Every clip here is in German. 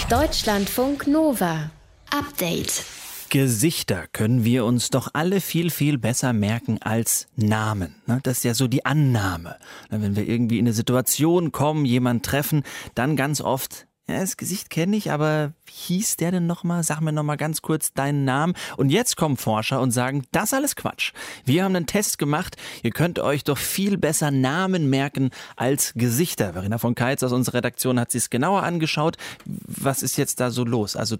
Deutschlandfunk Nova. Update. Gesichter können wir uns doch alle viel, viel besser merken als Namen. Das ist ja so die Annahme. Wenn wir irgendwie in eine Situation kommen, jemanden treffen, dann ganz oft, ja, das Gesicht kenne ich, aber wie hieß der denn nochmal? Sag mir nochmal ganz kurz deinen Namen. Und jetzt kommen Forscher und sagen, das ist alles Quatsch. Wir haben einen Test gemacht. Ihr könnt euch doch viel besser Namen merken als Gesichter. Verena von Keitz aus unserer Redaktion hat sich es genauer angeschaut. Was ist jetzt da so los? Also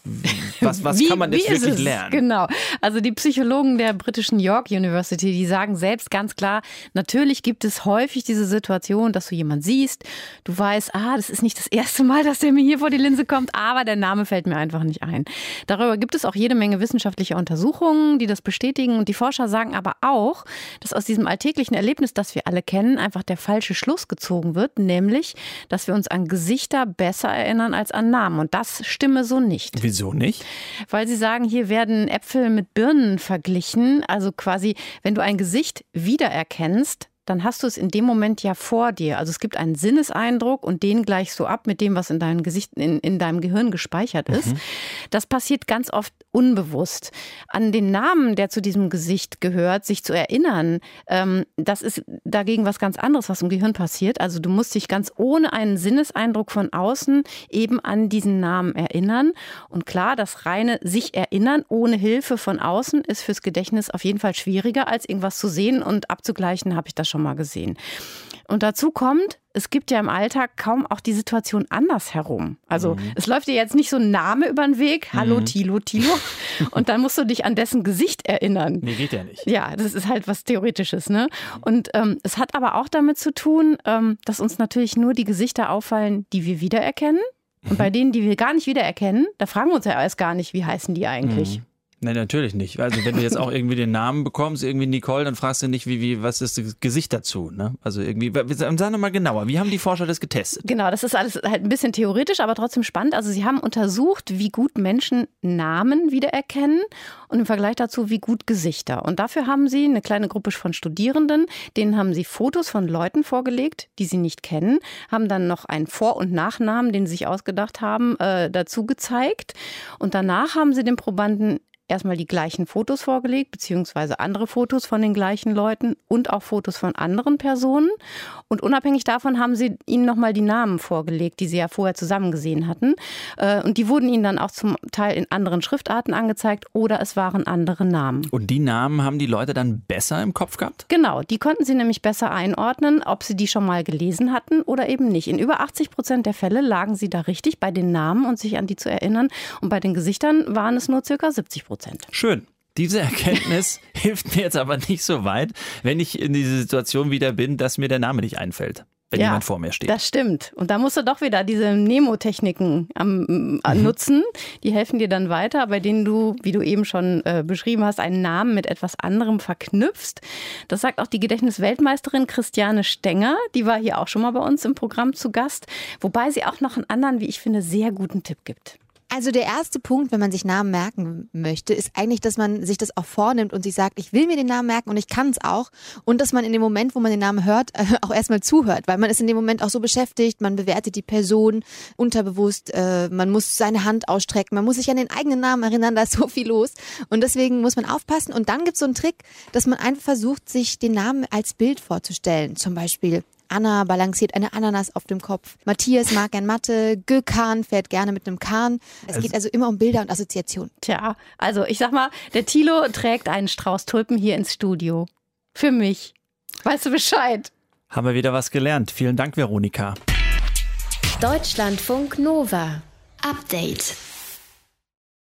was kann man jetzt wirklich lernen? Genau. Also die Psychologen der britischen York University, die sagen selbst ganz klar, natürlich gibt es häufig diese Situation, dass du jemanden siehst, du weißt, das ist nicht das erste Mal, dass der mir hier vor die Linse kommt, aber der Name fällt mir einfach nicht ein. Darüber gibt es auch jede Menge wissenschaftlicher Untersuchungen, die das bestätigen. Und die Forscher sagen aber auch, dass aus diesem alltäglichen Erlebnis, das wir alle kennen, einfach der falsche Schluss gezogen wird, nämlich, dass wir uns an Gesichter besser erinnern als an Namen. Und das stimme so nicht. Wieso nicht? Weil sie sagen, hier werden Äpfel mit Birnen verglichen. Also quasi, wenn du ein Gesicht wiedererkennst, dann hast du es in dem Moment ja vor dir. Also es gibt einen Sinneseindruck und den gleichst du ab mit dem, was in deinem Gesicht, in deinem Gehirn gespeichert ist. Das passiert ganz oft unbewusst. An den Namen, der zu diesem Gesicht gehört, sich zu erinnern, das ist dagegen was ganz anderes, was im Gehirn passiert. Also du musst dich ganz ohne einen Sinneseindruck von außen eben an diesen Namen erinnern. Und klar, das reine sich erinnern ohne Hilfe von außen ist fürs Gedächtnis auf jeden Fall schwieriger, als irgendwas zu sehen und abzugleichen, habe ich das schon mal gesehen. Und dazu kommt, es gibt ja im Alltag kaum auch die Situation andersherum. Also es läuft dir jetzt nicht so ein Name über den Weg, hallo Thilo, und dann musst du dich an dessen Gesicht erinnern. Nee, geht ja nicht. Ja, das ist halt was Theoretisches, ne? Und es hat aber auch damit zu tun, dass uns natürlich nur die Gesichter auffallen, die wir wiedererkennen. Und bei denen, die wir gar nicht wiedererkennen, da fragen wir uns ja erst gar nicht, wie heißen die eigentlich. Nein, natürlich nicht. Also wenn du jetzt auch irgendwie den Namen bekommst, irgendwie Nicole, dann fragst du nicht, was ist das Gesicht dazu, ne? Also irgendwie, sag doch mal genauer, wie haben die Forscher das getestet? Genau, das ist alles halt ein bisschen theoretisch, aber trotzdem spannend. Also sie haben untersucht, wie gut Menschen Namen wiedererkennen und im Vergleich dazu, wie gut Gesichter. Und dafür haben sie eine kleine Gruppe von Studierenden, denen haben sie Fotos von Leuten vorgelegt, die sie nicht kennen, haben dann noch einen Vor- und Nachnamen, den sie sich ausgedacht haben, dazu gezeigt. Und danach haben sie den Probanden erstmal die gleichen Fotos vorgelegt, beziehungsweise andere Fotos von den gleichen Leuten und auch Fotos von anderen Personen. Und unabhängig davon haben sie ihnen nochmal die Namen vorgelegt, die sie ja vorher zusammen gesehen hatten. Und die wurden ihnen dann auch zum Teil in anderen Schriftarten angezeigt oder es waren andere Namen. Und die Namen haben die Leute dann besser im Kopf gehabt? Genau, die konnten sie nämlich besser einordnen, ob sie die schon mal gelesen hatten oder eben nicht. In über 80% der Fälle lagen sie da richtig bei den Namen und sich an die zu erinnern. Und bei den Gesichtern waren es nur ca. 70%. Schön. Diese Erkenntnis hilft mir jetzt aber nicht so weit, wenn ich in diese Situation wieder bin, dass mir der Name nicht einfällt, wenn jemand vor mir steht. Das stimmt. Und da musst du doch wieder diese Mnemotechniken nutzen. Die helfen dir dann weiter, bei denen du, wie du eben schon beschrieben hast, einen Namen mit etwas anderem verknüpfst. Das sagt auch die Gedächtnisweltmeisterin Christiane Stenger. Die war hier auch schon mal bei uns im Programm zu Gast. Wobei sie auch noch einen anderen, wie ich finde, sehr guten Tipp gibt. Also der erste Punkt, wenn man sich Namen merken möchte, ist eigentlich, dass man sich das auch vornimmt und sich sagt, ich will mir den Namen merken und ich kann es auch. Und dass man in dem Moment, wo man den Namen hört, auch erstmal zuhört, weil man ist in dem Moment auch so beschäftigt, man bewertet die Person unterbewusst, man muss seine Hand ausstrecken, man muss sich an den eigenen Namen erinnern, da ist so viel los. Und deswegen muss man aufpassen. Und dann gibt es so einen Trick, dass man einfach versucht, sich den Namen als Bild vorzustellen. Zum Beispiel Anna balanciert eine Ananas auf dem Kopf. Matthias mag gern Mathe. Gökhan fährt gerne mit einem Kahn. Es geht also immer um Bilder und Assoziationen. Tja, also ich sag mal, der Thilo trägt einen Strauß Tulpen hier ins Studio. Für mich. Weißt du Bescheid? Haben wir wieder was gelernt. Vielen Dank, Veronika. Deutschlandfunk Nova. Update.